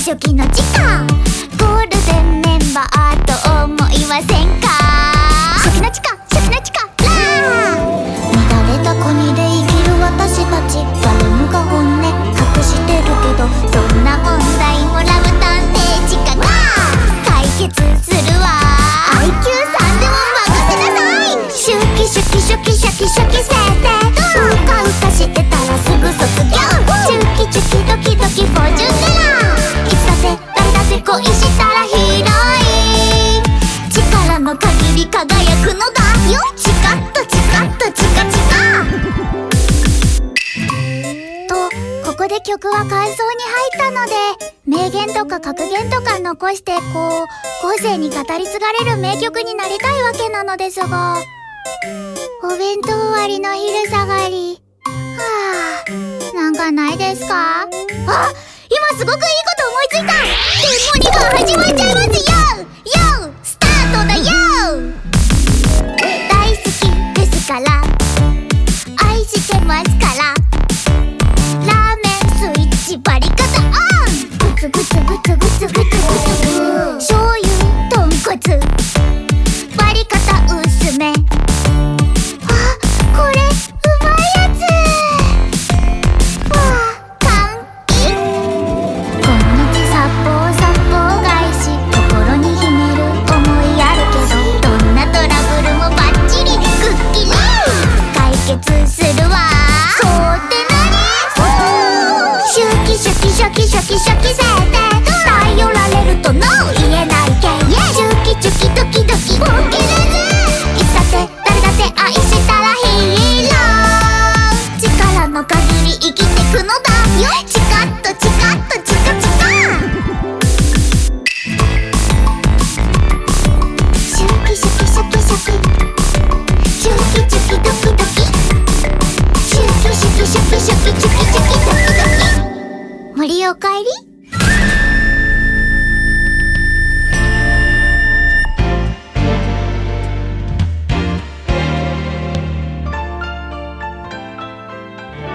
初期の時間ゴールデンメンバーと思いませんか？初期の地下ラー乱れた国で生きる私たち、誰もが本音隠してるけど、どんな問題もラブ探偵地下が解決するわ。 IQ3 でも任せなさい。シュキシュキシュキシュキシュキ設定、うかうかしてたらすぐ卒業。チュキチュキドキドキフォーチュンテラー、いつだって誰だって恋したらヒーローイン、力の限り輝くのだよ。チカッとチカッとチカチカと、ここで曲は感想に入ったので、名言とか格言とか残してこう後世に語り継がれる名曲になりたいわけなのですが、お弁当終わりの昼下がり、なんかないですか？あ、今すごくいいこと思いついた。デモニが始まっちゃいますよ。ヨースタートだよ。大好きですから、愛してますから、ラーメンスイッチバリカタオン、グツグツグツグツグツグツ、醤油豚骨バリカタ薄め、これうまいやつ。完璧。こんにち殺法返し、心に秘める思いあるけど、どんなトラブルもバッチリくっきり解決するわ。そうって何？シュキシュキシュキシュキシュキ設定、頼られるとノー言えないけん、シュキチュキドキドキ本気でず、いつだって誰だって愛したらヒーロー、力の限り生きてくのだよ。チカッとチカッとチカチカ、シュキシュキシュキシュキ、シュキチュキドキドキ、シュキシュキシュキシュキチュキチュキドキドキ。森おかえり。